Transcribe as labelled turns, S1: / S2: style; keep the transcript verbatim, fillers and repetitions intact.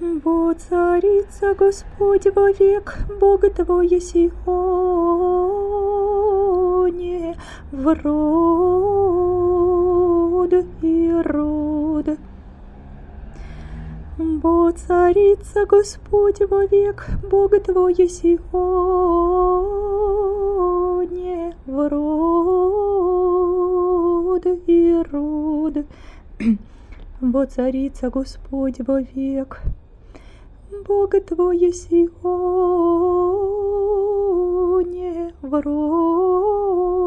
S1: Бо царица Господь вовек, Бог твой Сионе, в род и род. Бо царица Господь вовек, Бог твой Сионе, в род и род. Бо царица Господь вовек, Бог твой Сионе, в род